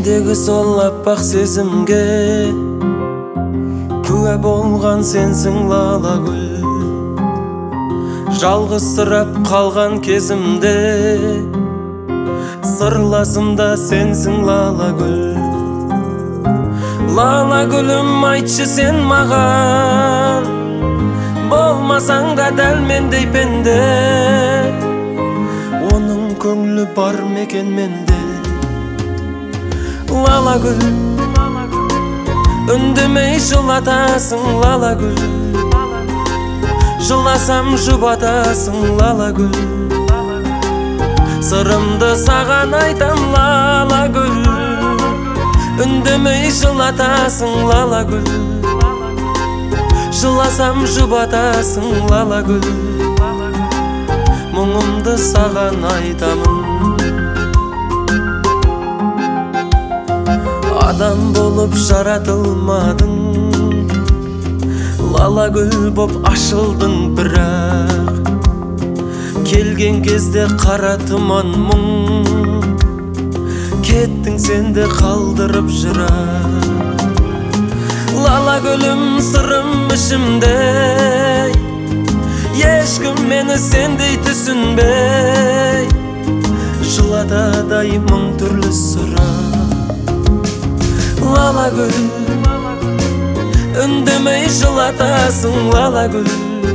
Мендегі сол аппақ сезімге куә болған сенсің лала гүл. Жалғызсырап қалған кезімде сырласымда сенсің лала гүл. Лала гүлім, айтшы сен маған, болмасаң да дәл мендей пенде, оның көңлі бар мекен менде. Лала гүл, үндемей жылатасың лала гүл. Жыласам жұбатасың лала гүл. Сырымды саған айтам лала гүл. Үндемей жылатасың лала гүл. Жыласам жұбатасың лала гүл. Мұңымды саған айтамын. Адам болып жаратылмадың, лала гүл боп ашылдың бірақ. Келген кезде қара тұман мұң, кеттің сенде қалдырып жырақ. Лала гүлім, сырым ішімде, ешкім мені сендей түсінбей, жылатадай мың түрлі сұрақ. Лала гүл, үндемей жылатасың лала гүл.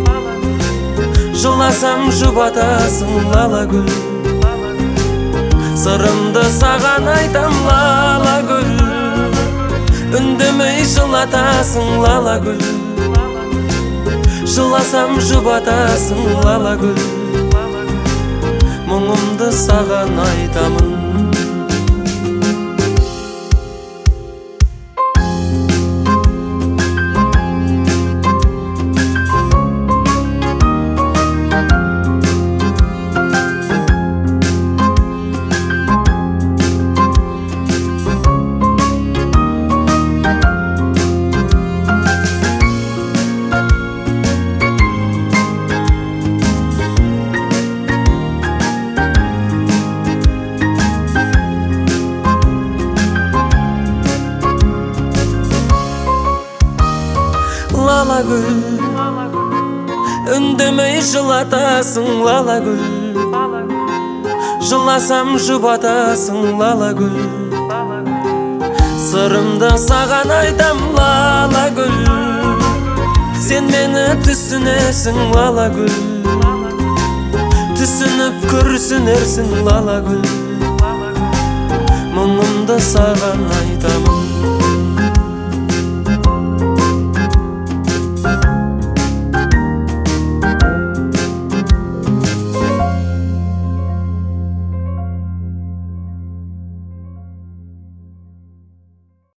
Жыласам жұбатасың лала гүл. Сырымды саған айтам лала гүл. Үндемей жылатасың лала гүл. Жыласам жұбатасың лала гүл. Мұңымды саған айтамын. Лала гүл, үндемей жылатасың лала гүл. Жыласам жұбатасың лала гүл. Сырымды саған айтам лала гүл. Сен мені түсінесің лала гүл. Түсініп күрсінерсің лала гүл. Мұңымды саған айтам.